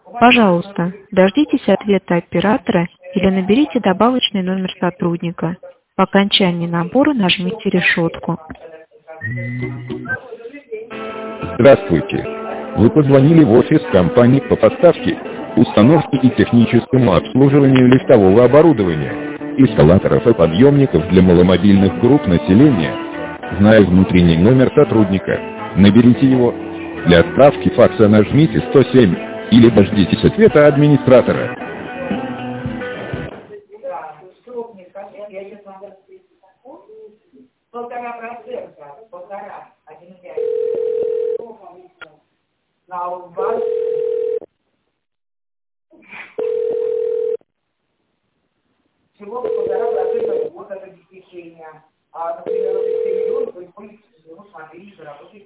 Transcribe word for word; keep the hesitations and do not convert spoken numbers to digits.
Пожалуйста, дождитесь ответа оператора или наберите добавочный номер сотрудника. По окончании набора нажмите решетку. Здравствуйте. Вы позвонили в офис компании по поставке, установке и техническому обслуживанию лифтового оборудования, эскалаторов и подъемников для маломобильных групп населения. Зная внутренний номер сотрудника, наберите его. Для отправки факса нажмите сто семь или дождитесь ответа администратора. Полтора процента, полтора, один пять. На у вас всего полтора процента вот это обеспечение. А, например, вот семь миллионов, вы будете, ну, смотрите, работаете.